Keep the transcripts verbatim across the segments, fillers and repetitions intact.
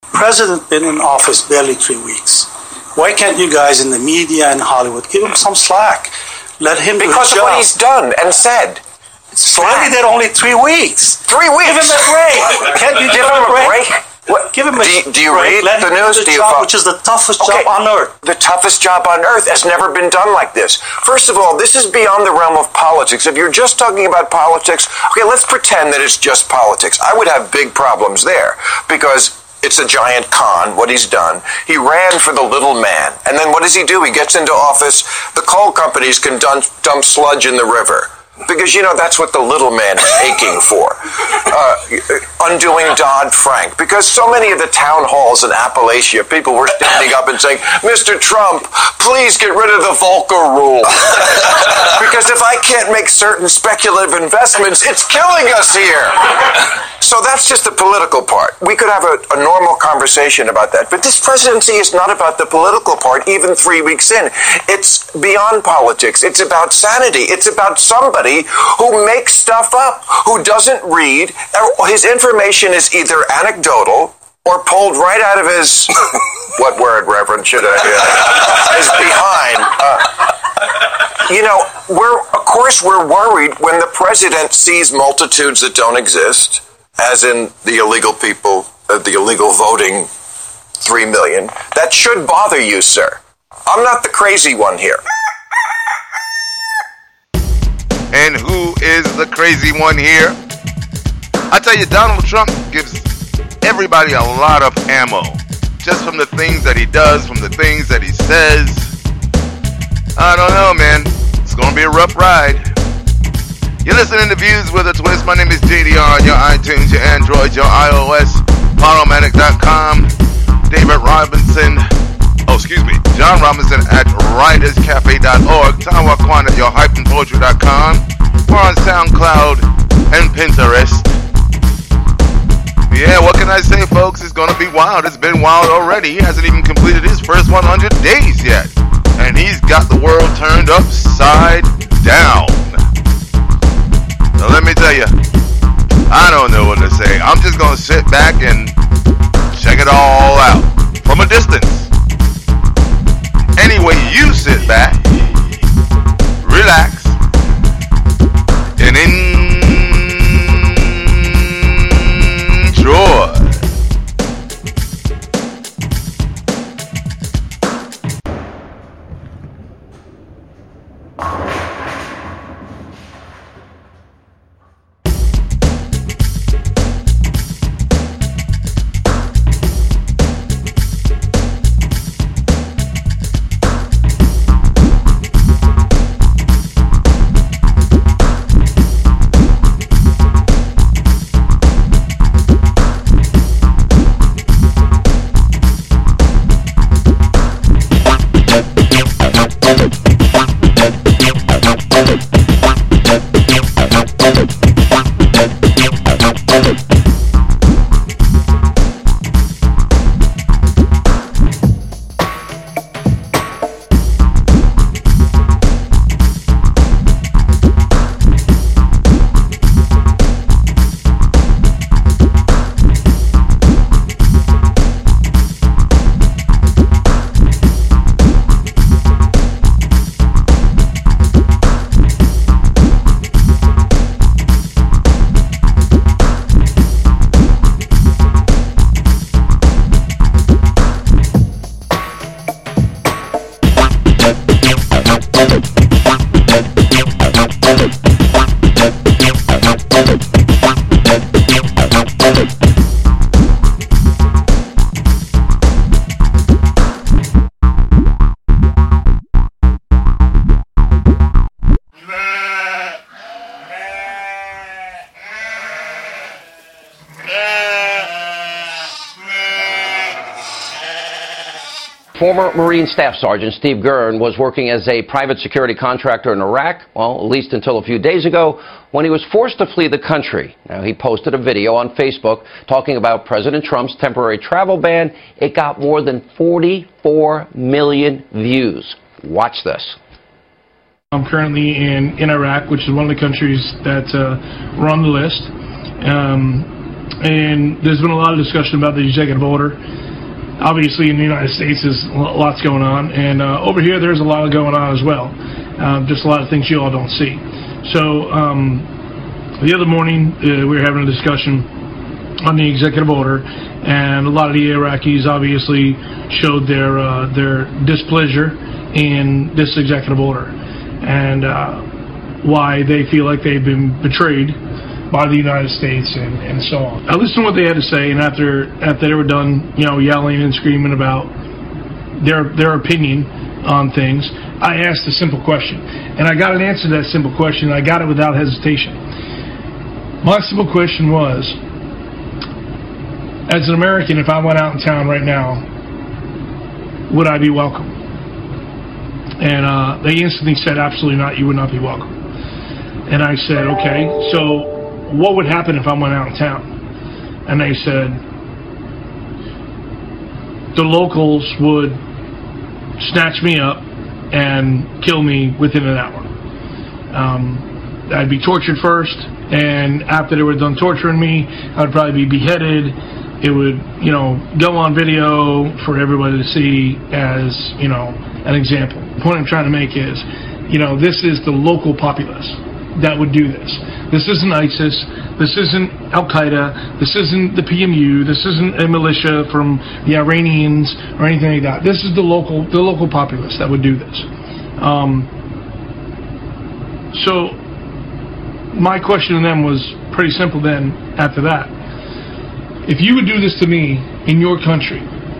President been in office barely three weeks. Why can't you guys in the media and Hollywood give him some slack? Let him do his job. Because of what he's done and said. Slack. Really, that only three weeks. Three weeks. Give him a break. Can't you give, give him a break? break? What? Give him a do you, do you break. read Let the news? Do, do you job, follow? Which is the toughest okay. job on earth. The toughest job on earth has never been done like this. First of all, this is beyond the realm of politics. If you're just talking about politics, okay, let's pretend that it's just politics. I would have big problems there because it's a giant con, what he's done. He ran for the little man. And then what does he do? He gets into office. The coal companies can dump, dump sludge in the river. Because, you know, that's what the little man is aching for. Uh, undoing Dodd-Frank. Because so many of the town halls in Appalachia, people were standing up and saying, Mister Trump, please get rid of the Volcker rule. Because if I can't make certain speculative investments, it's killing us here. So that's just the political part. We could have a, a normal conversation about that. But this presidency is not about the political part, even three weeks in. It's beyond politics. It's about sanity. It's about somebody who makes stuff up, who doesn't read. His information is either anecdotal or pulled right out of his, what word, Reverend, should I, uh, his behind. Uh, you know, we're, of course, we're worried when the president sees multitudes that don't exist, as in the illegal people, uh, the illegal voting three million. That should bother you, sir. I'm not the crazy one here. And who is the crazy one here? I tell you, Donald Trump gives everybody a lot of ammo. Just from the things that he does, from the things that he says. I don't know, man. It's going to be a rough ride. You're listening to Views with a Twist. My name is J D R on your iTunes, your Android, your iOS, Podomatic dot com, David Robinson. Oh, excuse me, John Robinson at writers cafe dot org, Tawa Kwan at your hyphen poetry dot com. We're on SoundCloud and Pinterest. Yeah, what can I say, folks? It's going to be wild. It's been wild already. He hasn't even completed his first one hundred days yet. And he's got the world turned upside down. Now, let me tell you, I don't know what to say. I'm just going to sit back and check it all out from a distance. Anyway, you sit back, relax, and enjoy. Former Marine Staff Sergeant Steve Gurn was working as a private security contractor in Iraq, well, at least until a few days ago, when he was forced to flee the country. Now, he posted a video on Facebook talking about President Trump's temporary travel ban. It got more than forty-four million views. Watch this. I'm currently in, in Iraq, which is one of the countries that uh, were on the list. Um, and there's been a lot of discussion about the executive order. Obviously, in the United States, there's lots going on, and uh, over here, there's a lot going on as well. Um, just a lot of things you all don't see. So, um, the other morning, uh, we were having a discussion on the executive order, and a lot of the Iraqis obviously showed their uh, their displeasure in this executive order, and uh, why they feel like they've been betrayed by the United States and, and so on. I listened to what they had to say, and after after they were done, you know, yelling and screaming about their their opinion on things, I asked a simple question, and I got an answer to that simple question. And I got it without hesitation. My simple question was, as an American, if I went out in town right now, would I be welcome? And uh, they instantly said, absolutely not, you would not be welcome. And I said, okay, so what would happen if I went out in town? And they said, the locals would snatch me up and kill me within an hour. Um, I'd be tortured first, and after they were done torturing me, I'd probably be beheaded. It would, you know, go on video for everybody to see as, you know, an example. The point I'm trying to make is, you know, this is the local populace that would do this. This isn't ISIS. This isn't Al-Qaeda. This isn't the P M U. This isn't a militia from the Iranians or anything like that. This is the local, the local populace that would do this. Um, so my question to them was pretty simple then after that. If you would do this to me in your country,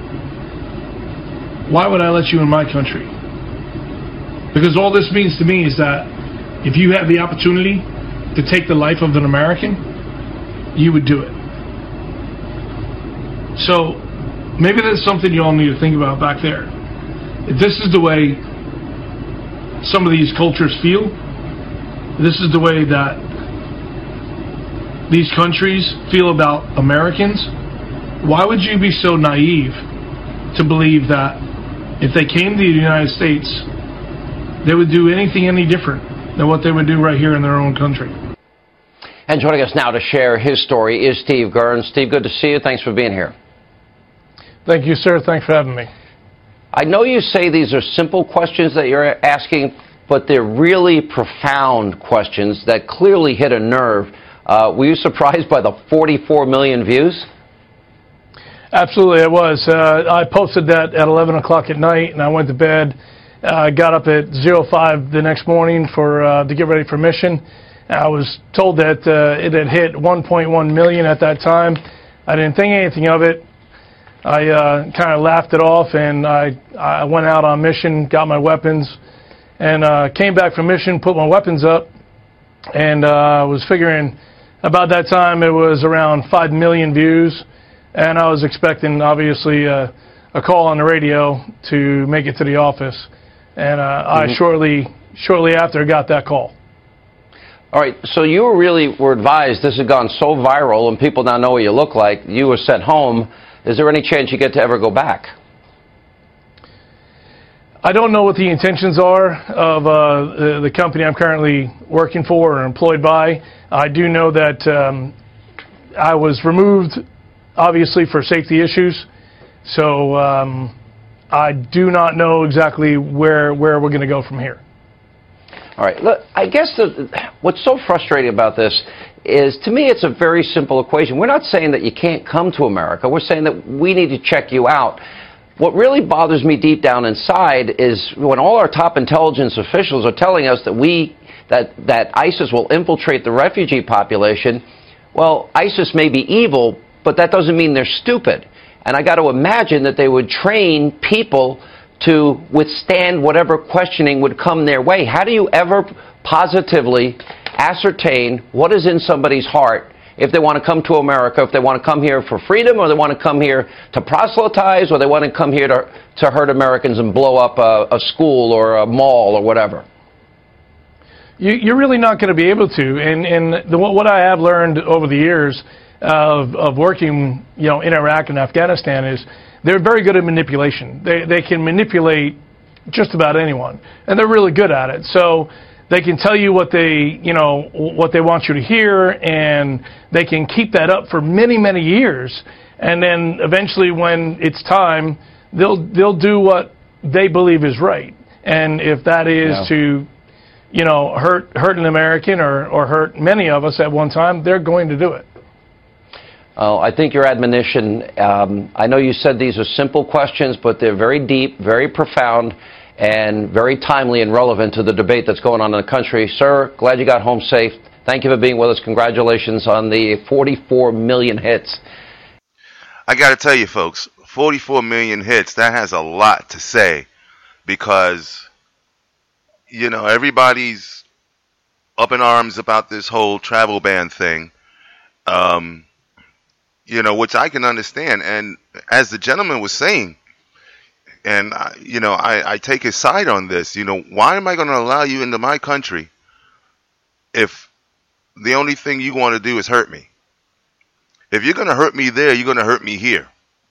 why would I let you in my country? Because all this means to me is that if you have the opportunity to take the life of an American, you would do it. So maybe that's something you all need to think about back there. If this is the way some of these cultures feel, this is the way that these countries feel about Americans, why would you be so naive to believe that if they came to the United States, they would do anything any different than what they would do right here in their own country? And joining us now to share his story is Steve Gurn. Steve, good to see you. Thanks for being here. Thank you, sir. Thanks for having me. I know you say these are simple questions that you're asking, but they're really profound questions that clearly hit a nerve. Uh, were you surprised by the forty-four million views? Absolutely, I was. Uh, I posted that at eleven o'clock at night, and I went to bed. I uh, got up at zero five the next morning for uh, to get ready for mission. I was told that uh, it had hit one point one million at that time. I didn't think anything of it. I uh, kind of laughed it off, and I, I went out on mission, got my weapons, and uh, came back from mission, put my weapons up, and I uh, was figuring about that time it was around five million views, and I was expecting, obviously, uh, a call on the radio to make it to the office. And uh, mm-hmm. I shortly, shortly after got that call. All right, so you really were advised this had gone so viral and people now know what you look like, you were sent home. Is there any chance you get to ever go back? I don't know what the intentions are of uh, the, the company I'm currently working for or employed by. I do know that um, I was removed, obviously, for safety issues. So um, I do not know exactly where, where we're going to go from here. All right. Look, I guess the, what's so frustrating about this is, to me, it's a very simple equation. We're not saying that you can't come to America. We're saying that we need to check you out. What really bothers me deep down inside is when all our top intelligence officials are telling us that we that that ISIS will infiltrate the refugee population. Well, ISIS may be evil, but that doesn't mean they're stupid. And I got to imagine that they would train people to withstand whatever questioning would come their way. How do you ever positively ascertain what is in somebody's heart if they want to come to America, if they want to come here for freedom, or they want to come here to proselytize, or they want to come here to, to hurt Americans and blow up a, a school or a mall or whatever? You, you're really not going to be able to. And, and the, what I have learned over the years of, of working, you know, in Iraq and Afghanistan is they're very good at manipulation. They, they can manipulate just about anyone, and they're really good at it. So they can tell you what they, you know, what they want you to hear, and they can keep that up for many, many years. And then eventually, when it's time, they'll they'll do what they believe is right. And if that is yeah. to, you know, hurt hurt an American or or hurt many of us at one time, they're going to do it. Oh, I think your admonition, um, I know you said these are simple questions, but they're very deep, very profound, and very timely and relevant to the debate that's going on in the country. Sir, glad you got home safe. Thank you for being with us. Congratulations on the forty-four million hits. I got to tell you, folks, forty-four million hits, that has a lot to say because, you know, everybody's up in arms about this whole travel ban thing. Um... You know, which I can understand. And as the gentleman was saying, and, I, you know, I, I take his side on this, you know, why am I going to allow you into my country if the only thing you want to do is hurt me? If you're going to hurt me there, you're going to hurt me here.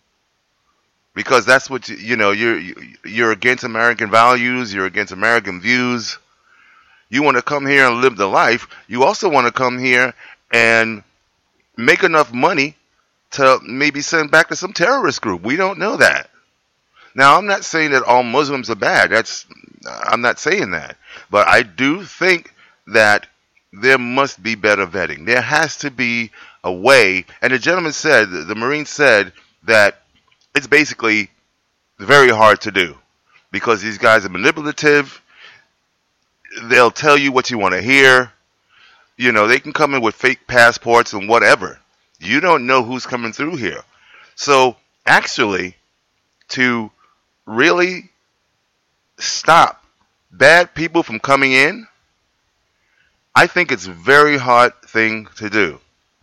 Because that's what, you, you know, you're, you're against American values, you're against American views. You want to come here and live the life. You also want to come here and make enough money to maybe send back to some terrorist group. We don't know that. Now, I'm not saying that all Muslims are bad. That's, I'm not saying that. But I do think that there must be better vetting. There has to be a way. And the gentleman said, the Marine said, that it's basically very hard to do because these guys are manipulative. They'll tell you what you want to hear. You know, they can come in with fake passports and whatever. You don't know who's coming through here. So actually, to really stop bad people from coming in, I think it's a very hard thing to do.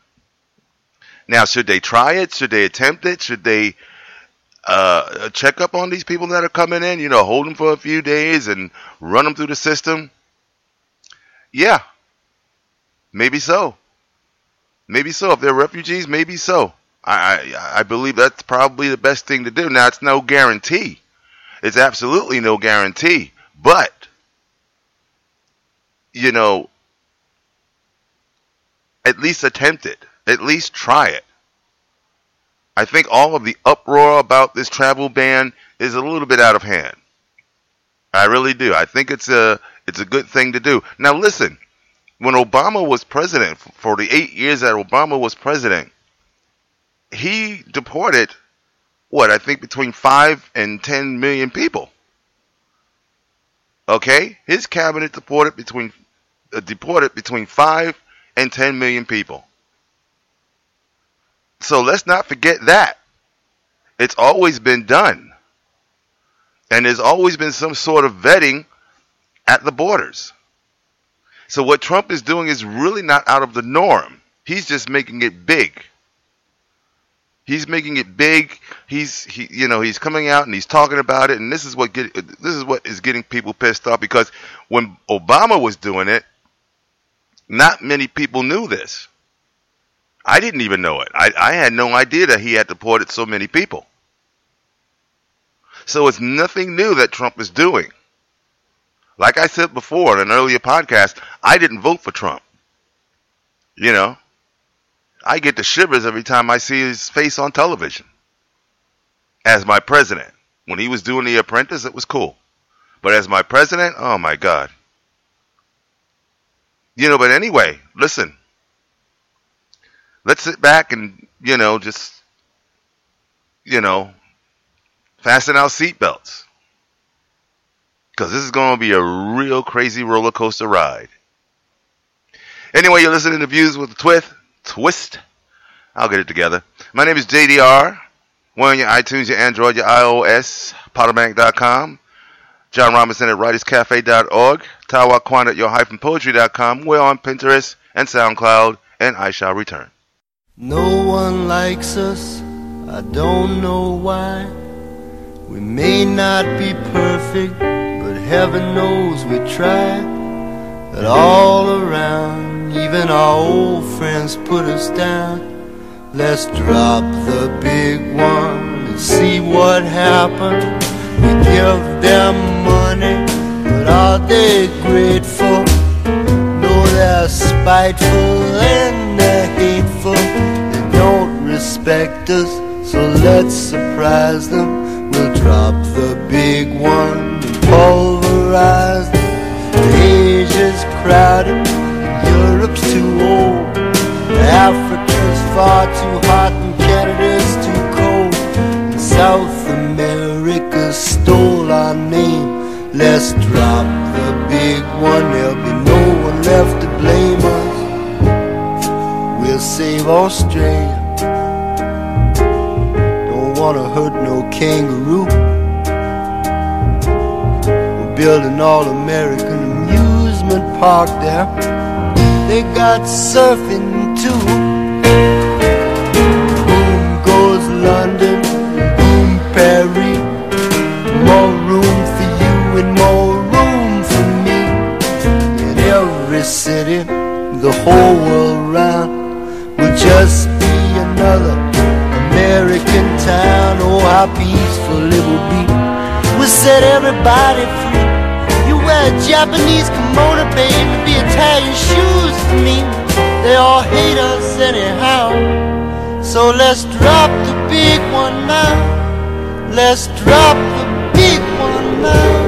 Now, should they try it? Should they attempt it? Should they uh, check up on these people that are coming in? You know, hold them for a few days and run them through the system? Yeah, maybe so. Maybe so. If they're refugees, maybe so. I, I I believe that's probably the best thing to do. Now, it's no guarantee. It's absolutely no guarantee. But, you know, at least attempt it. At least try it. I think all of the uproar about this travel ban is a little bit out of hand. I really do. I think it's a it's a good thing to do. Now, listen. When Obama was president, for the eight years that Obama was president, he deported, what, I think between five and ten million people. Okay? His cabinet deported between, uh, deported between five and ten million people. So let's not forget that. It's always been done. And there's always been some sort of vetting at the borders. So what Trump is doing is really not out of the norm. He's just making it big. He's making it big. He's he, you know, he's coming out and he's talking about it, and this is what get this is what is getting people pissed off because when Obama was doing it, not many people knew this. I didn't even know it. I, I had no idea that he had deported so many people. So it's nothing new that Trump is doing. Like I said before in an earlier podcast, I didn't vote for Trump. You know, I get the shivers every time I see his face on television as my president. When he was doing The Apprentice, it was cool. But as my president, oh my God. You know, but anyway, listen. Let's sit back and, you know, just, you know, fasten our seatbelts. Because this is going to be a real crazy roller coaster ride. Anyway, you're listening to Views with a Twist. Twist. I'll get it together. My name is J D R. We're on your iTunes, your Android, your iOS, Podomatic dot com. John Robinson at writers cafe dot org. Tawa Kwan at your poetry dot com. We're on Pinterest and SoundCloud, and I shall return. No one likes us. I don't know why. We may not be perfect, but heaven knows we try. But all around, even our old friends put us down. Let's drop the big one and see what happens. We give them money, but are they grateful? spiteful and they're hateful. They don't respect us, so let's surprise them. We'll drop the big one and pulverize them. Asia's crowded, Europe's too old, Africa's far too hot and Canada's too cold, and South America stole our name. Let's drop the big one, there'll be no one left to blame us. We'll save Australia, don't wanna hurt no kangaroo. We're building all-American amusement park there. They got surfing too. Boom goes London, boom Paris. More room for you and more room for me. In every city, the whole world round will just be another American town. Oh, how peaceful it will be. We'll set everybody free. You wear a Japanese kimono, baby, be Italian shoes for me. They all hate us anyhow. So let's drop the big one now. Let's drop the big one now.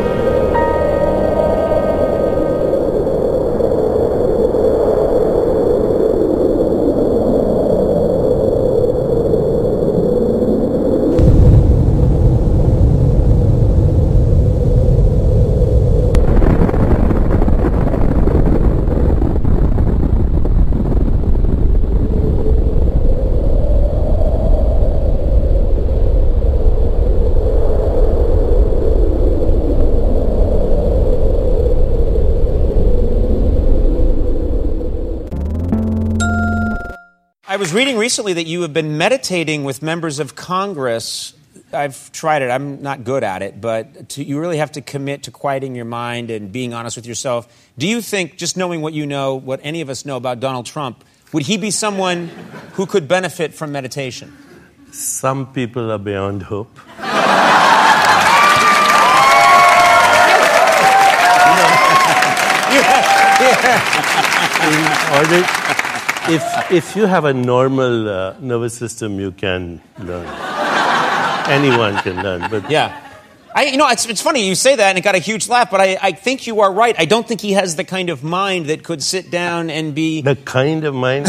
I was reading recently that you have been meditating with members of Congress. I've tried it. I'm not good at it, but to, you really have to commit to quieting your mind and being honest with yourself. Do you think, just knowing what you know, what any of us know about Donald Trump, would he be someone who could benefit from meditation? Some people are beyond hope. In order, if if you have a normal uh, nervous system, you can learn. Anyone can learn, but yeah. I, you know, it's, it's funny you say that, and it got a huge laugh. But I, I think you are right. I don't think he has the kind of mind that could sit down and be the kind of mind.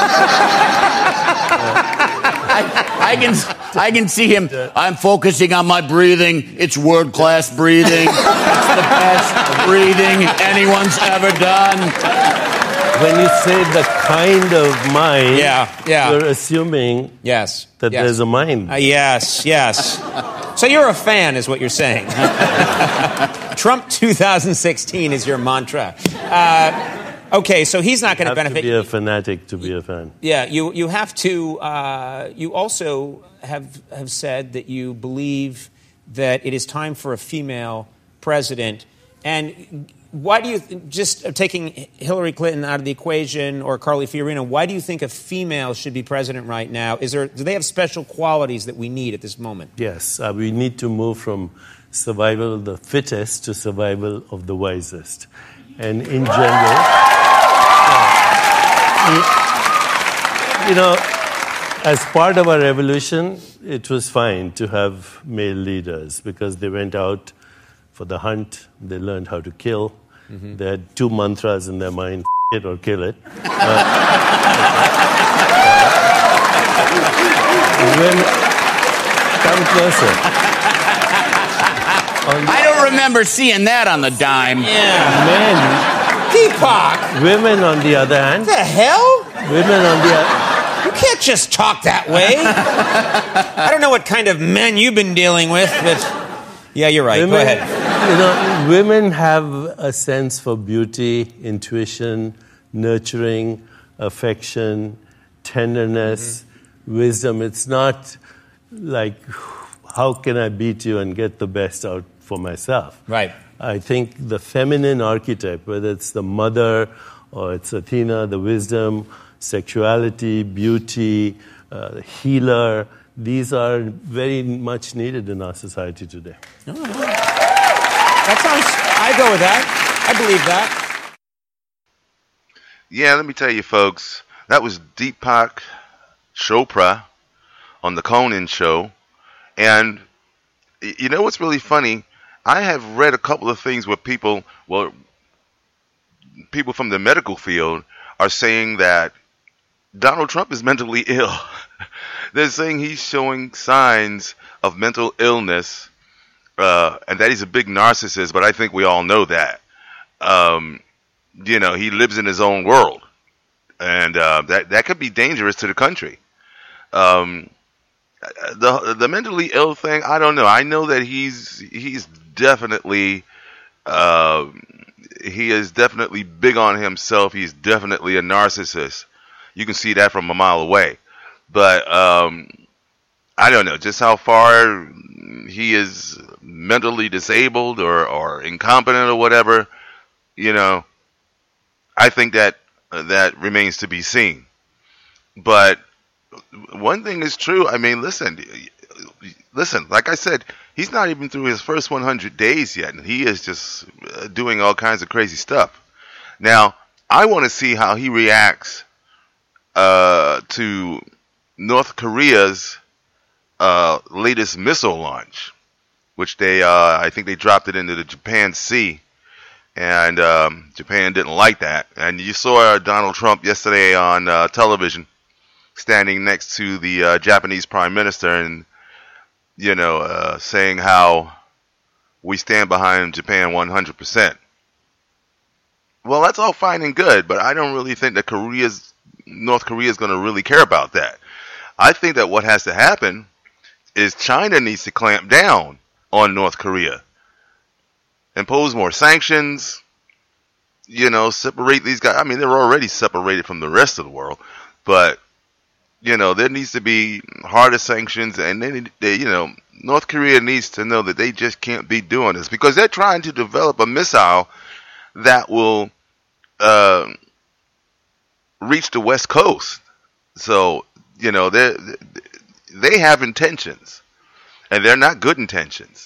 I, I can I can see him. I'm focusing on my breathing. It's world class breathing. It's the best breathing anyone's ever done. When you say the kind of mind, yeah, yeah. you're assuming yes, that yes. there's a mind. Uh, yes, yes. So you're a fan, is what you're saying. Trump two thousand sixteen is your mantra. Uh, okay, so he's not going to benefit. You have to be a fanatic to be a fan. Yeah, you you have to. Uh, you also have have said that you believe that it is time for a female president, and. Why do you, just taking Hillary Clinton out of the equation or Carly Fiorina, why do you think a female should be president right now? Is there, do they have special qualities that we need at this moment? Yes, uh, we need to move from survival of the fittest to survival of the wisest. And in general, uh, you know, as part of our revolution, it was fine to have male leaders because they went out for the hunt, they learned how to kill. Mm-hmm. They had two mantras in their mind, f- it or kill it. Uh, women, come closer. On, I don't remember seeing that on the dime. Yeah. Men. Deepak. Women, on the other hand. What the hell? Women, on the other You can't just talk that way. I don't know what kind of men you've been dealing with, but yeah, you're right. Women, Go ahead. You know, women have a sense for beauty, intuition, nurturing, affection, tenderness, mm-hmm. wisdom. It's not like, how can I beat you and get the best out for myself? Right. I think the feminine archetype, whether it's the mother or it's Athena, the wisdom, sexuality, beauty, uh, healer, these are very much needed in our society today. Oh, that sounds, I go with that. I believe that. yeah, let me tell you, folks, that was Deepak Chopra on the Conan show. And you know what's really funny? I have read a couple of things where people, well, people from the medical field are saying that Donald Trump is mentally ill. They're saying he's showing signs of mental illness, uh, and that he's a big narcissist, but I think we all know that. Um, you know, he lives in his own world, and uh, that, that could be dangerous to the country. Um, the the mentally ill thing, I don't know. I know that he's he's definitely uh, he is definitely big on himself. He's definitely a narcissist. You can see that from a mile away. But um, I don't know just how far he is mentally disabled or, or incompetent or whatever. You know, I think that uh, that remains to be seen. But one thing is true. I mean, listen, listen. Like I said, he's not even through his first one hundred days yet, and he is just uh, doing all kinds of crazy stuff. Now, I want to see how he reacts uh, to North Korea's uh, latest missile launch, which they, uh, I think they dropped it into the Japan Sea, and um, Japan didn't like that. And you saw Donald Trump yesterday on uh, television, standing next to the uh, Japanese Prime Minister, and you know, uh, saying how we stand behind Japan one hundred percent. Well, that's all fine and good, but I don't really think that Korea's North Korea is going to really care about that. I think that what has to happen is China needs to clamp down on North Korea, impose more sanctions, you know, separate these guys. I mean, they're already separated from the rest of the world, but, you know, there needs to be harder sanctions, and they, they, you know, North Korea needs to know that they just can't be doing this, because they're trying to develop a missile that will uh, reach the West Coast. So, you know, they they have intentions, and they're not good intentions.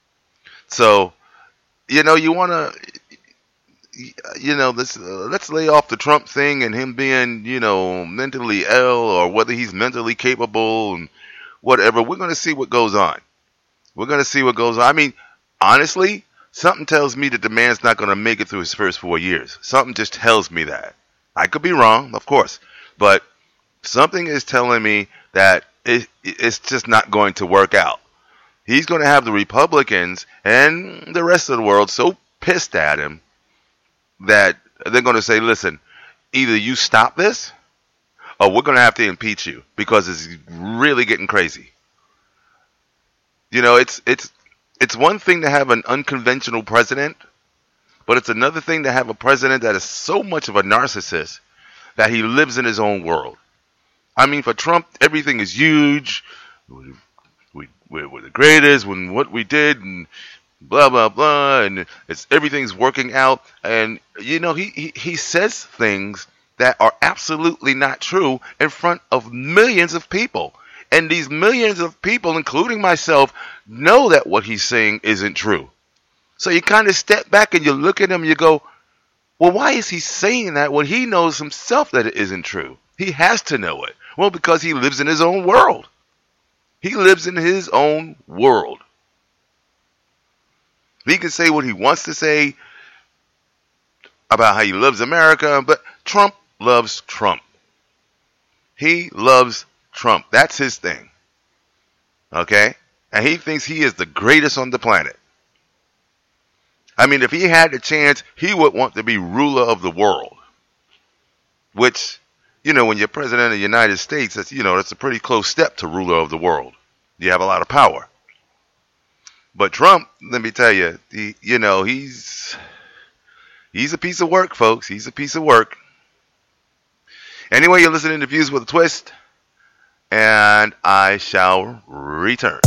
So, you know, you want to, you know, let's uh, let's lay off the Trump thing and him being, you know, mentally ill, or whether he's mentally capable and whatever. We're going to see what goes on. We're going to see what goes on. I mean, honestly, something tells me that the man's not going to make it through his first four years. Something just tells me that. I could be wrong, of course, but something is telling me that it, it's just not going to work out. He's going to have the Republicans and the rest of the world so pissed at him that they're going to say, listen, either you stop this or we're going to have to impeach you, because it's really getting crazy. You know, it's it's it's one thing to have an unconventional president, but it's another thing to have a president that is so much of a narcissist that he lives in his own world. I mean, for Trump, everything is huge. We, we, we're the greatest when what we did, and blah, blah, blah, and it's everything's working out. And, you know, he, he, he says things that are absolutely not true in front of millions of people. And these millions of people, including myself, know that what he's saying isn't true. So you kind of step back and you look at him and you go, well, why is he saying that when he knows himself that it isn't true? He has to know it. Well, because he lives in his own world. He lives in his own world. He can say what he wants to say about how he loves America, but Trump loves Trump. He loves Trump. That's his thing. Okay? And he thinks he is the greatest on the planet. I mean, if he had the chance, he would want to be ruler of the world. Which, you know, when you're president of the United States, that's, you know, that's a pretty close step to ruler of the world. You have a lot of power. But Trump, let me tell you, he, you know, he's he's a piece of work, folks. He's a piece of work. Anyway, you're listening to Views with a Twist, and I shall return.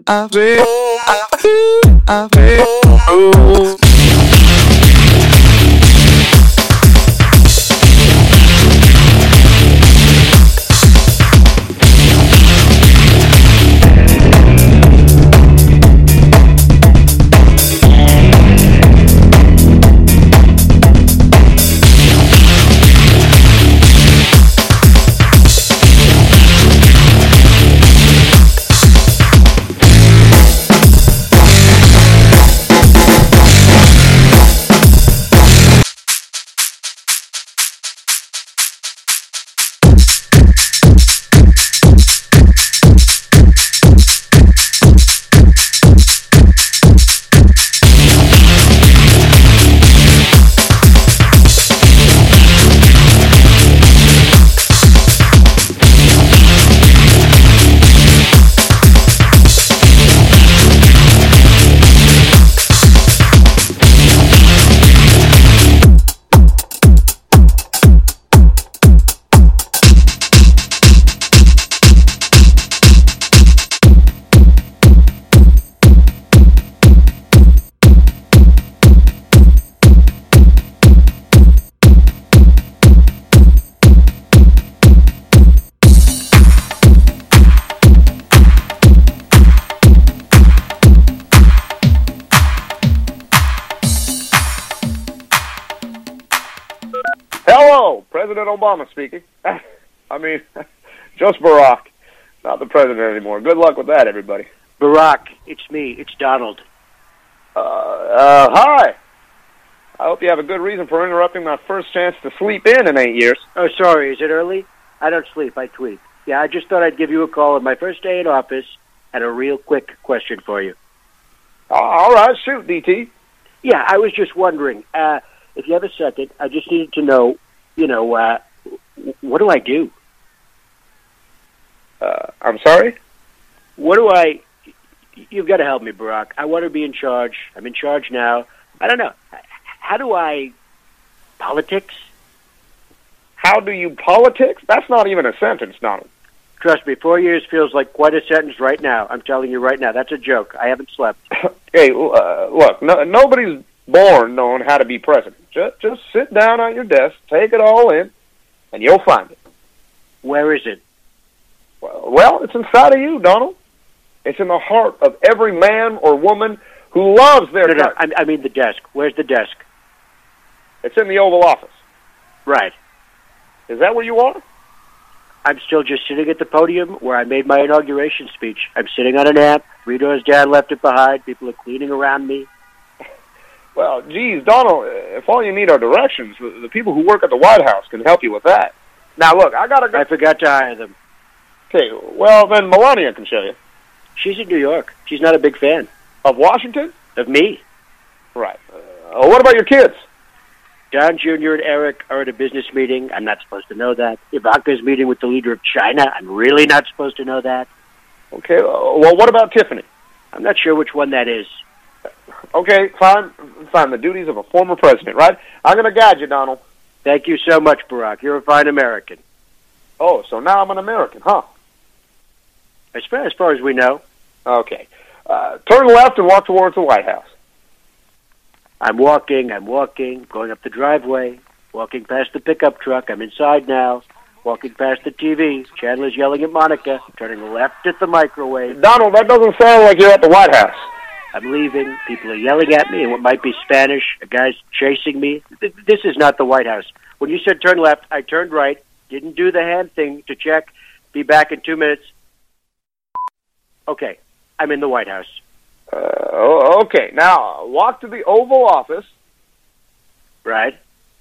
I feel, I feel, I feel. Hello, President Obama speaking. I mean, just Barack, not the president anymore. Good luck with that, everybody. Barack, it's me. It's Donald. Uh, uh, hi. I hope you have a good reason for interrupting my first chance to sleep in in eight years. Oh, sorry. Is it early? I don't sleep. I tweet. Yeah, I just thought I'd give you a call on my first day in office and a real quick question for you. Uh, all right, shoot, D T. Yeah, I was just wondering, uh, if you have a second, I just needed to know, you know, uh, what do I do? Uh, I'm sorry? What do I... You've got to help me, Barack. I want to be in charge. I'm in charge now. I don't know. How do I... Politics? How do you politics? That's not even a sentence, Donald. Trust me, four years feels like quite a sentence right now. I'm telling you right now. That's a joke. I haven't slept. Hey, uh, look, no, nobody's born knowing how to be president. Just, just sit down at your desk, take it all in, and you'll find it. Where is it? Well, well, it's inside of you, Donald. It's in the heart of every man or woman who loves their No, no, country. I, I mean the desk. Where's the desk? It's in the Oval Office. Right. Is that where you are? I'm still just sitting at the podium where I made my inauguration speech. I'm sitting on an amp. Rito's dad left it behind. People are cleaning around me. Well, geez, Donald, if all you need are directions, the, the people who work at the White House can help you with that. Now, look, I gotta go. I forgot to hire them. Okay, well, then Melania can show you. She's in New York. She's not a big fan. Of Washington? Of me. Right. Uh, what about your kids? Don Junior and Eric are at a business meeting. I'm not supposed to know that. Ivanka's meeting with the leader of China. I'm really not supposed to know that. Okay, uh, well, what about Tiffany? I'm not sure which one that is. Okay, fine. Fine, the duties of a former president, right? I'm going to guide you, Donald. Thank you so much, Barack. You're a fine American. Oh, so now I'm an American, huh? As far as, far as we know. Okay. Uh, turn left and walk towards the White House. I'm walking, I'm walking, going up the driveway, walking past the pickup truck. I'm inside now, walking past the T V. Chandler's yelling at Monica, turning left at the microwave. Donald, that doesn't sound like you're at the White House. I'm leaving. People are yelling at me in what might be Spanish. A guy's chasing me. This is not the White House. When you said turn left, I turned right, didn't do the hand thing to check. Be back in two minutes. Okay, I'm in the White House. Uh, okay, now walk to the Oval Office. Right.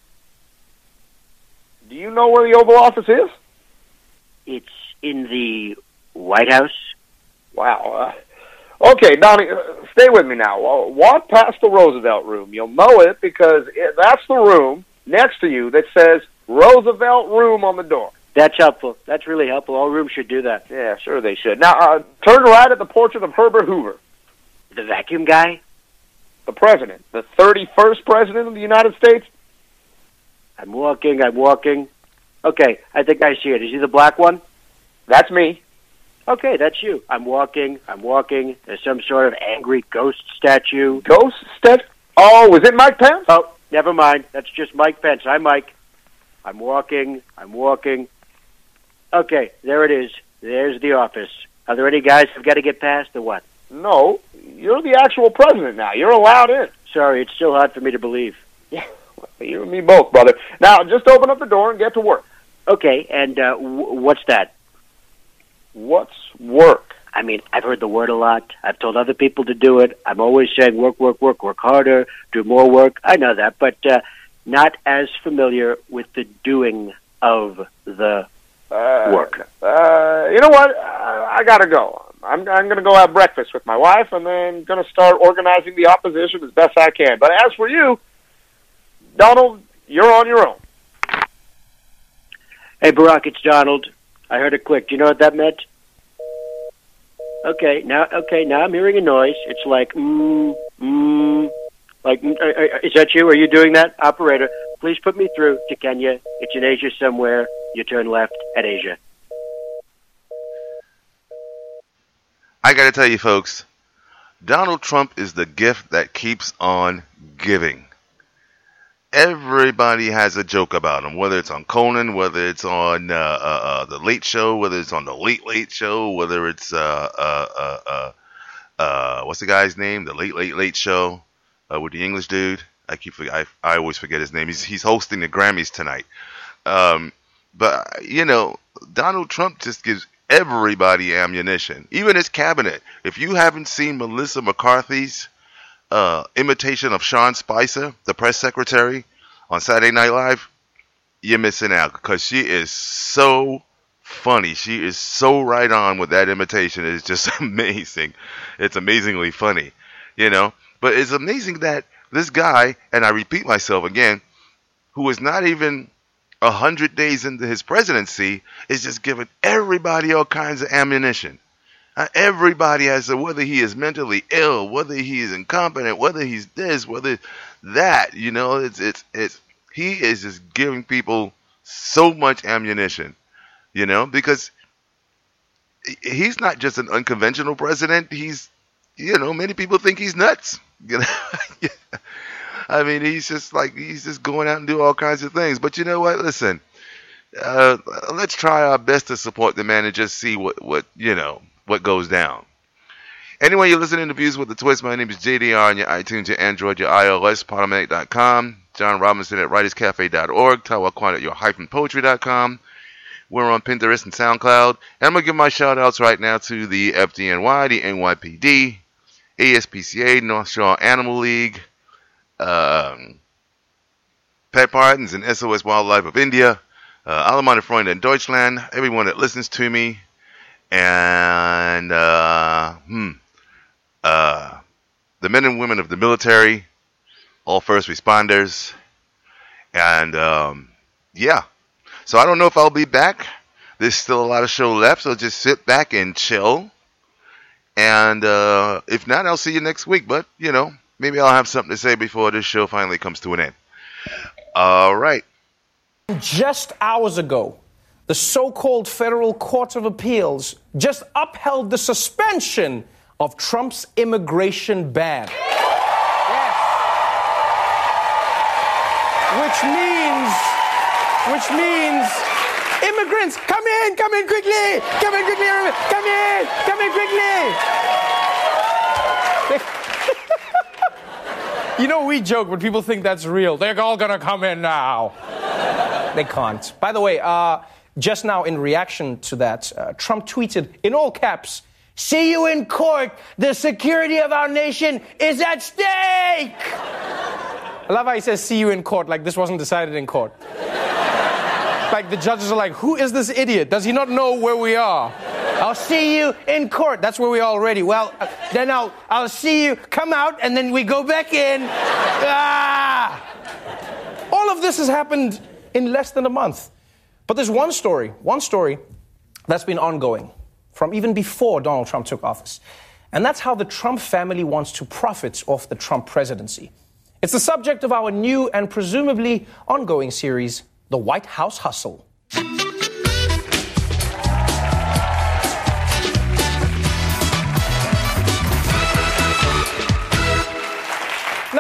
Do you know where the Oval Office is? It's in the White House. Wow. Uh, okay, Donnie, uh, stay with me now. Uh, walk past the Roosevelt Room. You'll know it because it, that's the room next to you that says Roosevelt Room on the door. That's helpful. That's really helpful. All rooms should do that. Yeah, sure they should. Now, uh, turn right at the portrait of Herbert Hoover. The vacuum guy? The president. The thirty-first president of the United States. I'm walking, I'm walking. Okay, I think I see it. Is he the black one? That's me. Okay, that's you. I'm walking, I'm walking. There's some sort of angry ghost statue. Ghost statue? Oh, was it Mike Pence? Oh, never mind. That's just Mike Pence. Hi, Mike. I'm walking, I'm walking. Okay, there it is. There's the office. Are there any guys who've got to get past or what? No, you're the actual president now. You're allowed in. Sorry, it's still hard for me to believe. Yeah, you and me both, brother. Now, just open up the door and get to work. Okay, and uh, w- what's that? What's work? I mean, I've heard the word a lot. I've told other people to do it. I'm always saying work, work, work, work harder, do more work. I know that, but uh, not as familiar with the doing of the uh, work. Uh, you know what? Uh, I gotta go. I'm, I'm going to go have breakfast with my wife, and then going to start organizing the opposition as best I can. But as for you, Donald, you're on your own. Hey, Barack, it's Donald. I heard a click. Do you know what that meant? Okay, now, okay, now I'm hearing a noise. It's like, mm, mm, like, mm, uh, uh, is that you? Are you doing that? Operator, please put me through to Kenya. It's in Asia somewhere. You turn left at Asia. I got to tell you, folks, Donald Trump is the gift that keeps on giving. Everybody has a joke about him, whether it's on Conan, whether it's on uh, uh, uh, The Late Show, whether it's on The Late Late Show, whether it's, uh, uh, uh, uh, uh, what's the guy's name? The Late Late Late Show uh, with the English dude. I keep I, I always forget his name. He's, he's hosting the Grammys tonight. Um, but, you know, Donald Trump just gives everybody ammunition, even his cabinet. If you haven't seen Melissa McCarthy's uh, imitation of Sean Spicer, the press secretary, on Saturday Night Live, you're missing out, because she is so funny. She is so right on with that imitation. It's just amazing. It's amazingly funny, you know. But it's amazing that this guy, and I repeat myself again, who is not even a hundred days into his presidency, is just giving everybody all kinds of ammunition. Uh, everybody has a, whether he is mentally ill, whether he is incompetent, whether he's this, whether that, you know, it's, it's, it's, he is just giving people so much ammunition, you know, because he's not just an unconventional president. He's, you know, many people think he's nuts, you know. Yeah. I mean, he's just like, he's just going out and do all kinds of things. But you know what? Listen, uh, let's try our best to support the man and just see what, what, you know, what goes down. Anyway, you're listening to Views with the Twist. My name is J D R on your iTunes, your Android, your iOS, Podomatic dot com, John Robinson at Writers Cafe dot org, Tawa Kwan at your hyphen poetry dot com. We're on Pinterest and SoundCloud. And I'm going to give my shout-outs right now to the F D N Y, the N Y P D, A S P C A, North Shore Animal League, Um, Pet Pardons and S O S Wildlife of India, uh, Alle meine Freunde in Deutschland, everyone that listens to me, and uh, hmm, uh, the men and women of the military, all first responders, and um, yeah. So I don't know if I'll be back. There's still a lot of show left, so just sit back and chill. And uh, if not, I'll see you next week. But, you know, maybe I'll have something to say before this show finally comes to an end. All right. Just hours ago, the so-called Federal Court of Appeals just upheld the suspension of Trump's immigration ban. Yes. Which means, which means immigrants, come in, come in quickly, come in quickly, come in, come in quickly. You know, we joke, but people think that's real. They're all gonna come in now. They can't. By the way, uh, just now in reaction to that, uh, Trump tweeted in all caps, "See you in court. The security of our nation is at stake." I love how he says, "See you in court," like this wasn't decided in court. Like the judges are like, who is this idiot? Does he not know where we are? I'll see you in court. That's where we are already. Well, uh, then I'll I'll see you. Come out, and then we go back in. Ah! All of this has happened in less than a month. But there's one story, one story that's been ongoing from even before Donald Trump took office. And that's how the Trump family wants to profit off the Trump presidency. It's the subject of our new and presumably ongoing series, The White House Hustle.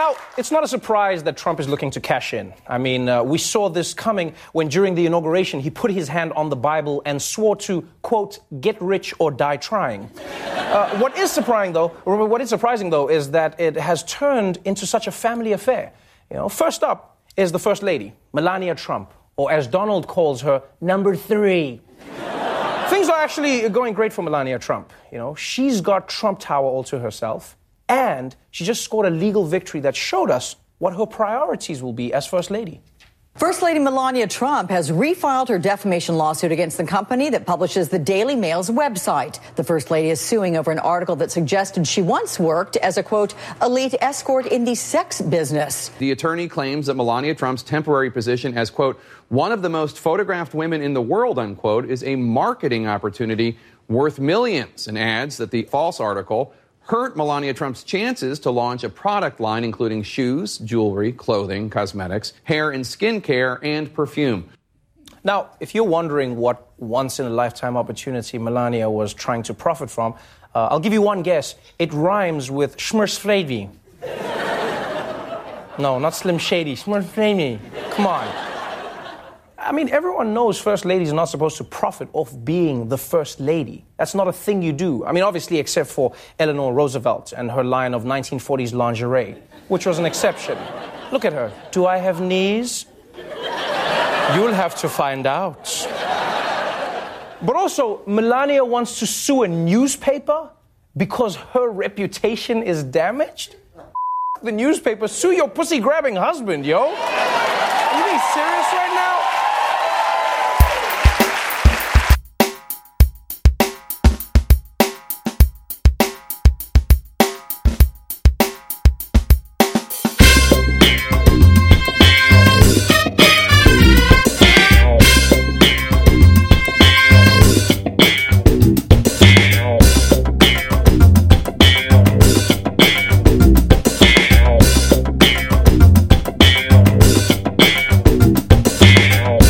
Now, it's not a surprise that Trump is looking to cash in. I mean, uh, we saw this coming when during the inauguration he put his hand on the Bible and swore to, quote, get rich or die trying. Uh, what is surprising, though, what is surprising, though, is that it has turned into such a family affair. You know, first up is the First Lady, Melania Trump, or as Donald calls her, number three. Things are actually going great for Melania Trump. You know, she's got Trump Tower all to herself. And she just scored a legal victory that showed us what her priorities will be as First Lady. First Lady Melania Trump has refiled her defamation lawsuit against the company that publishes the Daily Mail's website. The First Lady is suing over an article that suggested she once worked as a, quote, elite escort in the sex business. The attorney claims that Melania Trump's temporary position as, quote, one of the most photographed women in the world, unquote, is a marketing opportunity worth millions, and adds that the false article hurt Melania Trump's chances to launch a product line including shoes, jewelry, clothing, cosmetics, hair and skincare, and perfume. Now, if you're wondering what once-in-a-lifetime opportunity Melania was trying to profit from, uh, I'll give you one guess. It rhymes with Schmersflady. No, not Slim Shady. Schmersflady. Come on. I mean, everyone knows First Ladies are not supposed to profit off being the First Lady. That's not a thing you do. I mean, obviously, except for Eleanor Roosevelt and her line of nineteen forties lingerie, which was an exception. Look at her. Do I have knees? You'll have to find out. But also, Melania wants to sue a newspaper because her reputation is damaged? The newspaper, sue your pussy-grabbing husband, yo. Are you being serious right now? Oh.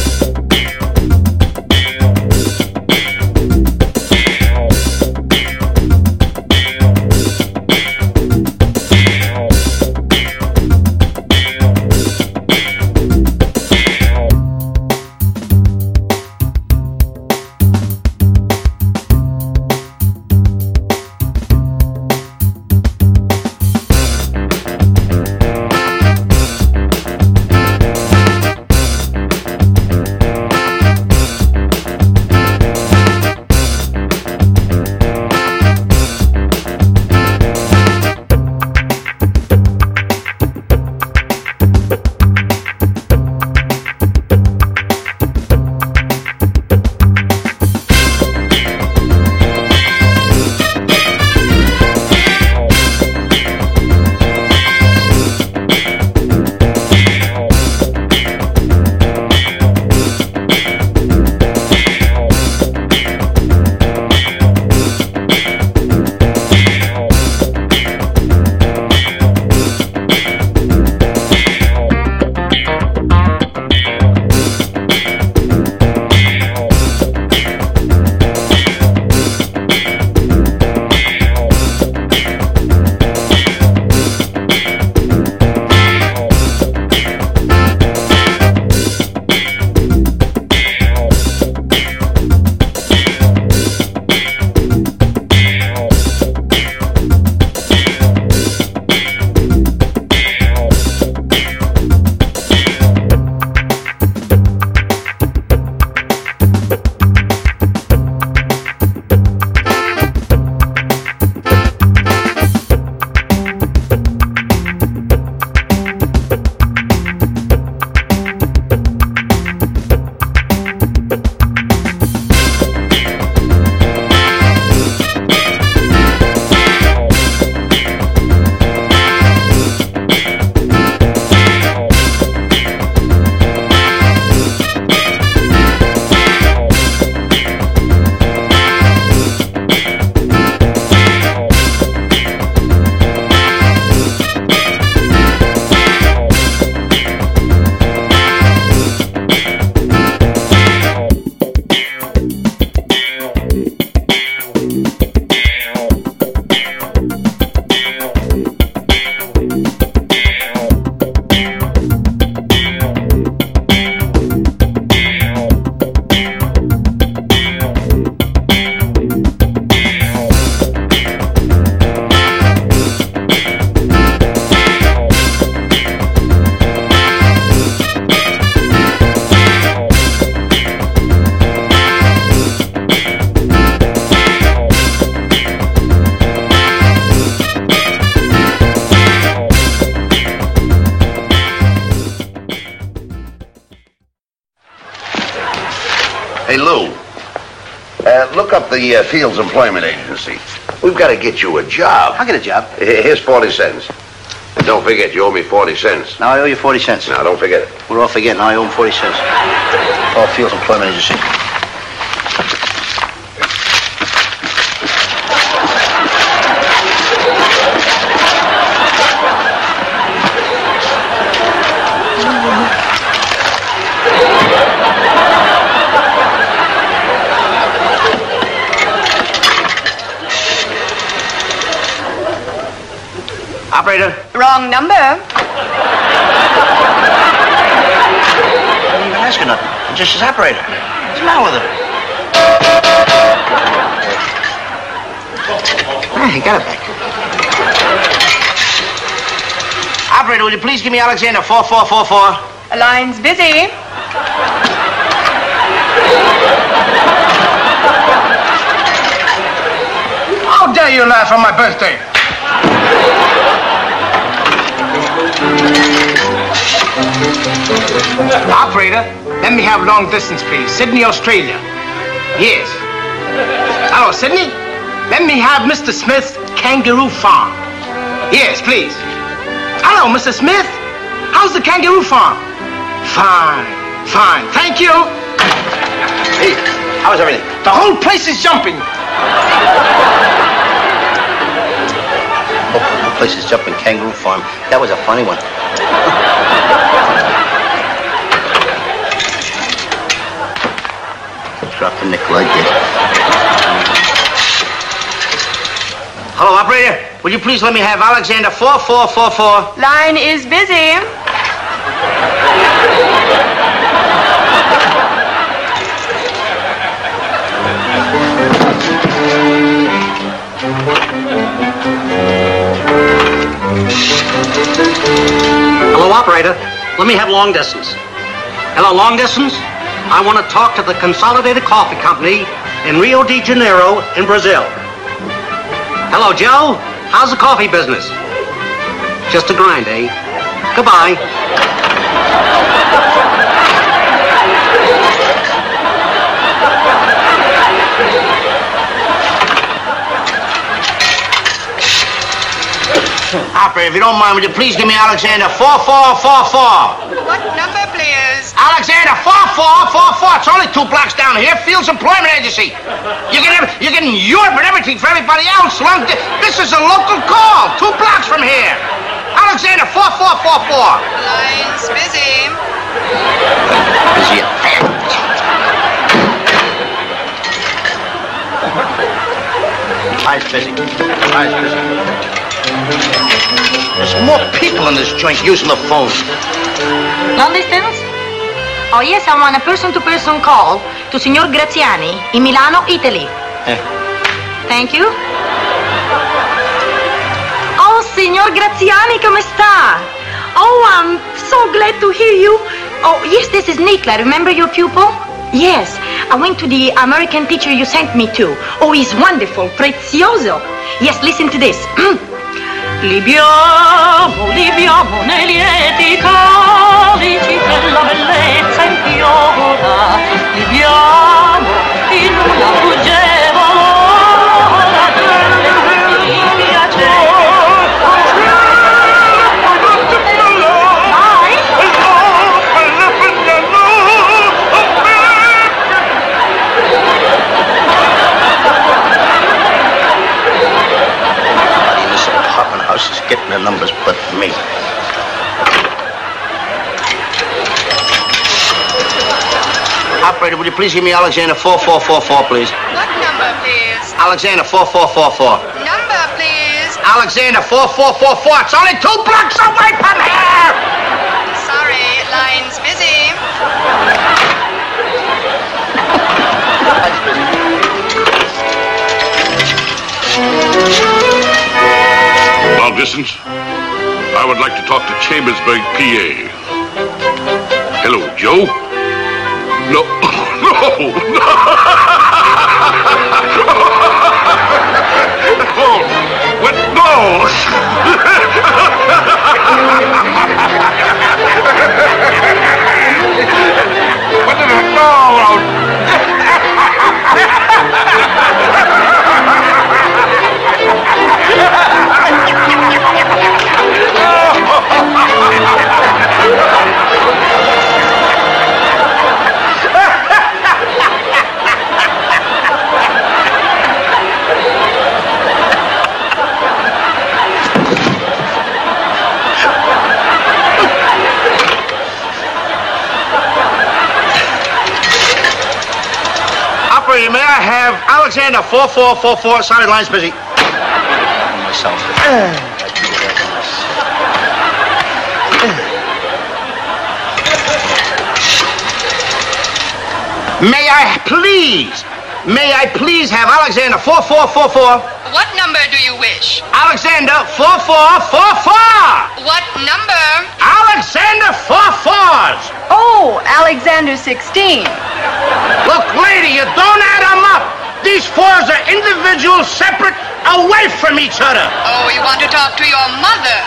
Hey, Lou, uh, look up the uh, Fields Employment Agency. We've got to get you a job. I'll get a job. Here's forty cents. And don't forget, you owe me forty cents. Now I owe you forty cents. Now, don't forget it. We're all forgetting. Now I owe him forty cents. All Fields Employment Agency. Operator. Wrong number. I didn't even ask her nothing. I'm just his operator. What's the matter with her? Ah, he got it back. Operator, will you please give me Alexander four four four four? Line's busy. How dare you laugh on my birthday? Operator, let me have long distance, please. Sydney, Australia. Yes. Hello, Sydney? Let me have Mister Smith's Kangaroo Farm. Yes, please. Hello, Mister Smith. How's the Kangaroo Farm? Fine, fine. Thank you. Hey, how's everything? The whole place is jumping. Oh, the place is jumping. Kangaroo Farm. That was a funny one. Drop the nickel, I did. Hello, operator. Will you please let me have Alexander four four four four? Line is busy. Hello, operator. Let me have long distance. Hello, long distance. I want to talk to the Consolidated Coffee Company in Rio de Janeiro in Brazil. Hello, Joe. How's the coffee business? Just a grind, eh? Goodbye. Operator, if you don't mind, would you please give me Alexander four four four four? What number, please? Alexander four four four four. It's only two blocks down here. Fields Employment Agency. You get every, you're getting Europe and everything for everybody else. Long di- this is a local call. Two blocks from here. Alexander four four four four. Line's busy. Busy. Eyes busy. Eyes busy. There's more people in this joint using the phone. Long distance? Oh, yes, I want a person-to-person call to Signor Graziani in Milano, Italy. Eh. Thank you. Oh, Signor Graziani, come sta? Oh, I'm so glad to hear you. Oh, yes, this is Nikla. Remember your pupil? Yes, I went to the American teacher you sent me to. Oh, he's wonderful, prezioso. Yes, listen to this. Libiamo, libiamo nei lieti calici della bellezza infiora, libiamo in una fuggevole ora di piacere. House is getting the numbers but me. Operator, would you please give me Alexander four four four four, please? What number, please? Alexander four four four four. Number, please. Alexander four four four four. It's only two blocks away from here! Sorry, line's busy. Long distance, I would like to talk to Chambersburg, P A. Hello, Joe? No, no, no! Oh, what? No! What did I? No! have Alexander four four four four. Sorry, line's busy. Myself. May I please, may I please have Alexander four four four four. What number do you wish? Alexander four four four four. What number? Alexander four fours. Oh, Alexander sixteen. Look, lady, you don't add them up. These fours are individual, separate, away from each other. Oh, you want to talk to your mother?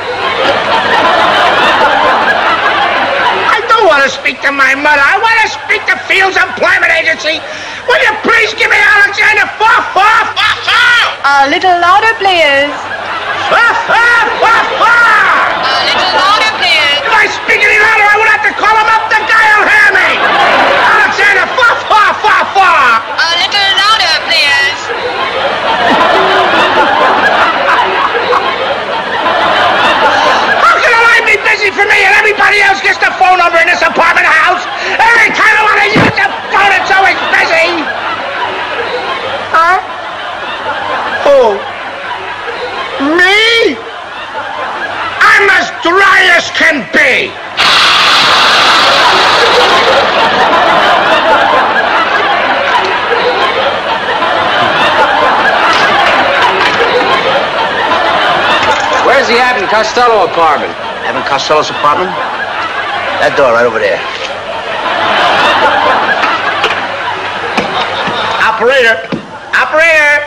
I don't want to speak to my mother. I want to speak to Fields Employment Agency. Will you please give me Alexander four four four four? A little louder, please. four four four four. A little louder, please. If I speak any louder, I will have to call him up. The guy will hear me. Alexander four four four four. A little louder, please. How can a line be busy for me and everybody else gets the phone number in this apartment house? Every time I want to use the phone, it's always busy. Huh? Who? Me? I'm as dry as can be. Where's the Abbott and Costello apartment? Abbott and Costello's apartment? That door right over there. Operator! Operator!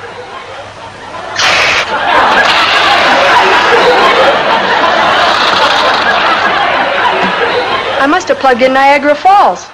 I must have plugged in Niagara Falls.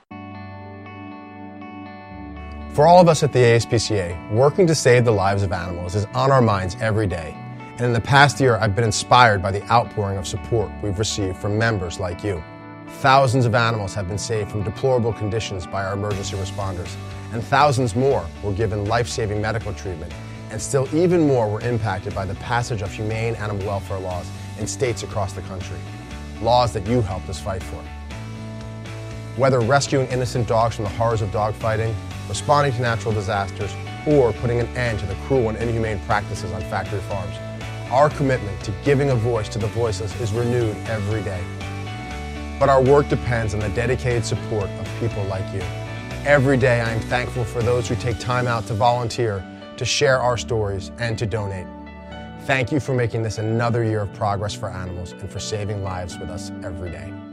For all of us at the A S P C A, working to save the lives of animals is on our minds every day. And in the past year, I've been inspired by the outpouring of support we've received from members like you. Thousands of animals have been saved from deplorable conditions by our emergency responders, and thousands more were given life-saving medical treatment, and still even more were impacted by the passage of humane animal welfare laws in states across the country. Laws that you helped us fight for. Whether rescuing innocent dogs from the horrors of dogfighting, responding to natural disasters, or putting an end to the cruel and inhumane practices on factory farms, our commitment to giving a voice to the voiceless is renewed every day. But our work depends on the dedicated support of people like you. Every day I am thankful for those who take time out to volunteer, to share our stories, and to donate. Thank you for making this another year of progress for animals and for saving lives with us every day.